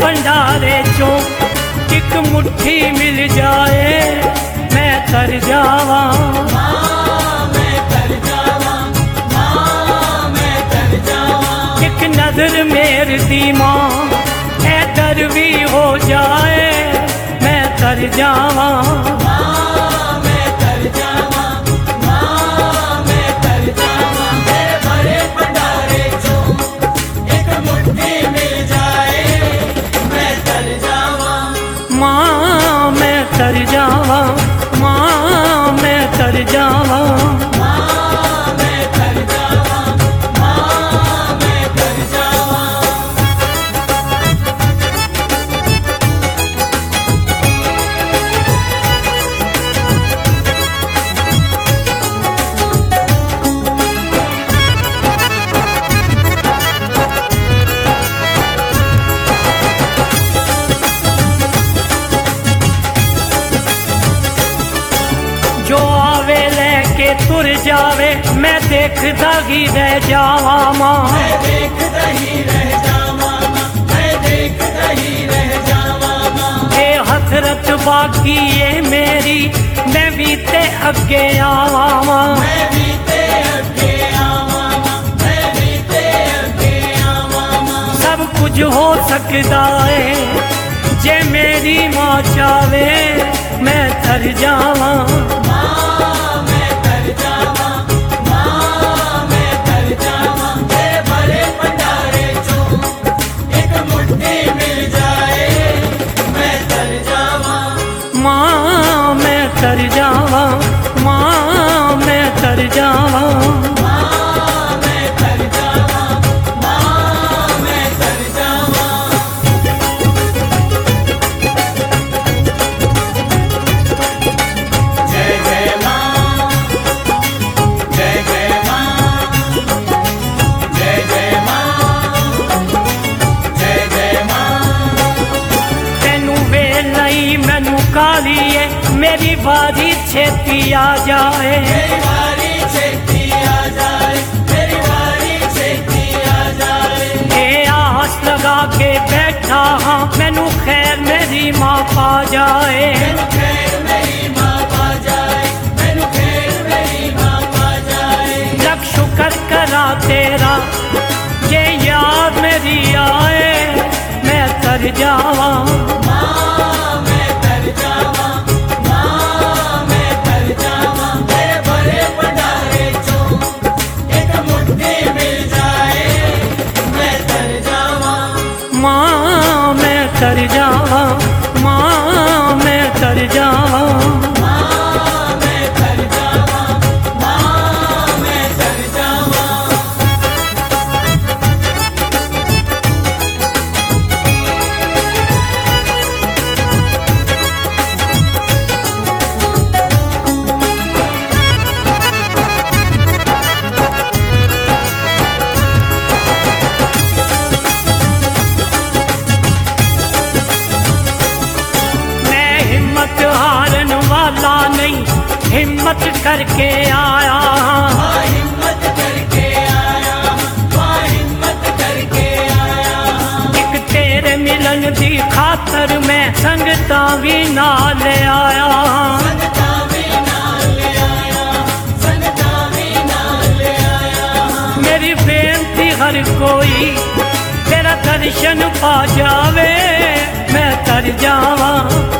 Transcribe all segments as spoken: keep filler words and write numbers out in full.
भंडारे चो एक मुट्ठी मिल जाए मैं तर जावा। एक नजर मेर दी मां ए दर भी हो जाए मैं तर जावा। माँ मैं तर जावा, माँ मैं तर जावा। जो आवे लेके तुर जावे मैं देखता ही रह जावा माँ। मैं देखता ही रह जावा माँ, मैं देखता ही रह जावा माँ। ये हसरत बाकी ये मेरी मैं भी ते अगे आवा माँ। मैं भी ते अगे आवा माँ, मैं भी ते अगे आवा माँ। सब कुछ हो सकता है जे मेरी माँ चावे मैं तर जावा। माँ मैं तर जावा, माँ मैं तर जावा। माँ मैं तर जावा, माँ मैं तर जावा। जय जय माँ, जय जय माँ, जय जय माँ, जय जय माँ। तेनू वेलई मैनू कालिए मेरी बारी छेती आ जाए। मेरी बारी छेती आ जाए, मेरी बारी छेती आ जाए। ये आस लगा के बैठा हाँ मैनू खैर मेरी माँ पा जाए। मैनू खैर मेरी माँ पा जाए, मैनू खैर मेरी माँ पा जाए। लख शुक्र करा तेरा ये याद मेरी आए मैं तर जावा। माँ मैं तर जावा, माँ मैं तर जावा। माँ मैं तर जावा, माँ मैं तर जावा। हिम्मत करके आया, हिम्मत करके आया, हिम्मत करके आया। एक तेरे मिलन दी खातर मैं संगता भी नाल आया, संगता भी नाल आया, संगता भी नाल आया। मेरी बेनती हर कोई तेरा दर्शन पा जावे मैं तर जावा।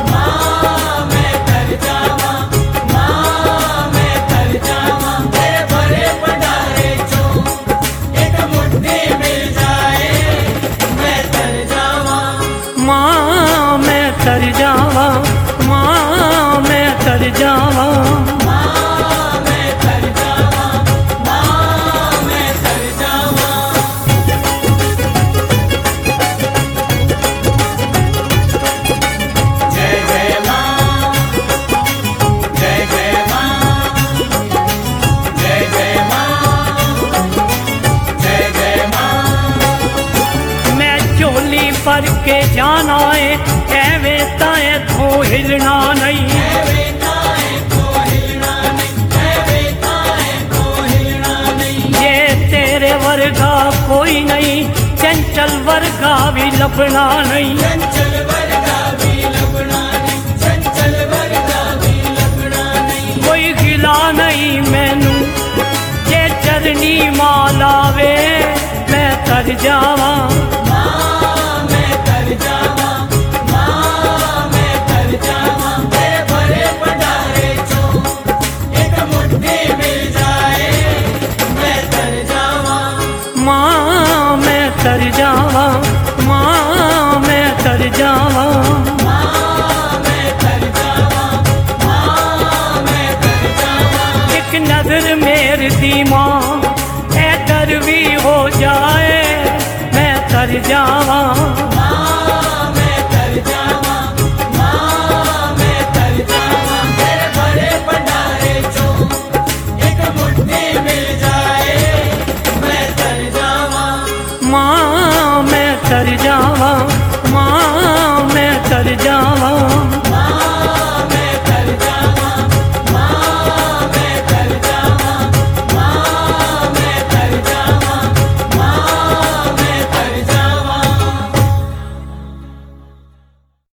माँ मैं तर जावा, माँ मैं तर जावा। माँ मैं तर जावा, माँ मैं तर जावा। जय जय माँ, जय जय माँ, जय जय माँ, जय जय माँ। मैं चोली पर के जाना है एवें ताए तो हिलना नहीं, एवें ताए तो हिलना नहीं, एवें ताए तो हिलना नहीं। ये तेरे वर्गा कोई नहीं चंचल वर्गा भी लभना नहीं, चंचल वर्गा भी लभना नहीं, चंचल वर्गा भी लभना नहीं। कोई गिला नहीं मैनू जे चरनी मालावे, मैं तर जावा माँ मैं तर जावा, माँ मैं तर जावा। तेरे भरे भंडारे चो एक मुट्ठी मिल जाए, मैं तर जावा। माँ मैं तर जावा, माँ मैं तर जावा। माँ मैं तर जावा, माँ मैं तर जावा। एक नजर मेरी दी माँ ऐ डर भी हो जाए, मैं तर जावा। माँ